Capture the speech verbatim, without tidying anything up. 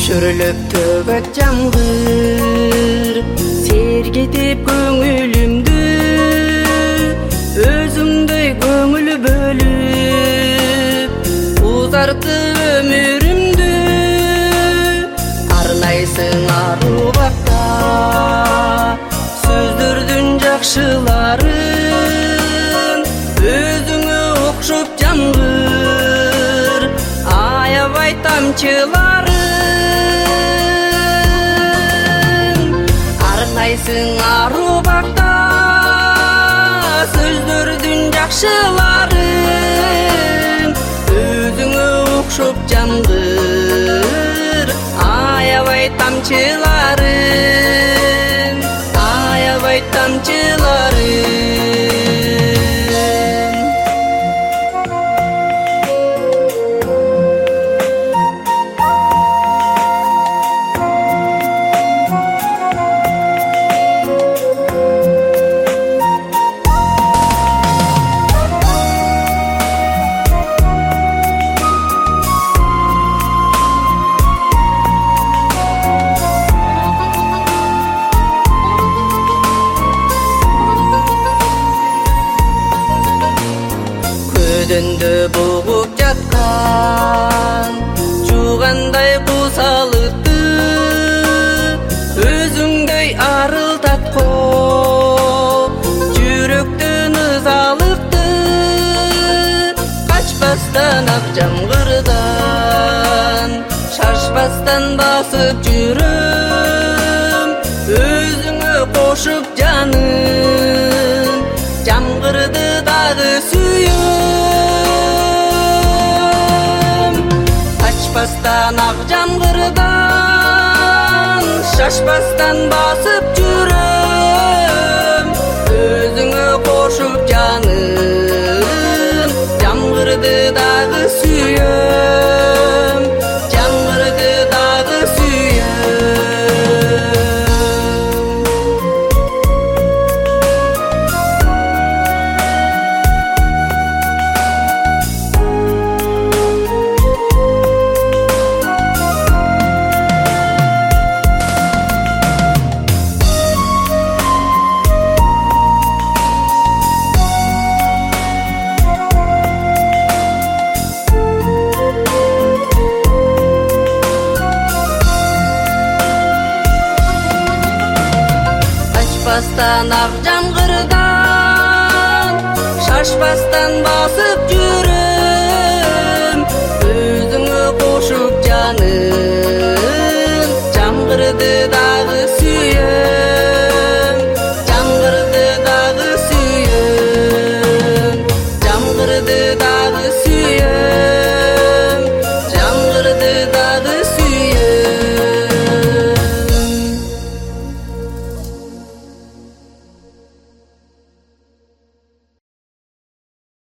Çürülüp tөгөт жамгыр, сергетип көңүлүмдү, өзүңдөй көңүл бөлүп, узартып өмүрүмдү. Арнайсың ару бакта, сөздөрдүн жакшыларын, өзүңө окшоп жамгыр, аябай тамчыларын. Арнайсың ару бакта, сөздөрдүн жакшыларын, өзүңө окшоп жамгыр, аябай тамчыларын, аябай тамчыларын. Көдөндө бугуп жаткан жуугандай кусалыкты, өзүңдөй арылдаткоп жүрөктөн ызалыкты. Качпастан ак жамгырдан, шашпастан басып жүрөм, өзүңө кошуп жаным, жамгырды дагы сүйөм. Качпастан ак жамгырдан, шашпастан басып жүрөм, өзүңө кошуп жаным, жамгырды дагы сүйөм, жамгырды дагы сүйөм. Качпастан ак жамгырдан, шашпастан басып жүрөм, өзүңө кошуп жаным, жамгырды дагы сүйөм, жамгырды дагы сүйөм, жамгырды дагы сүйөм.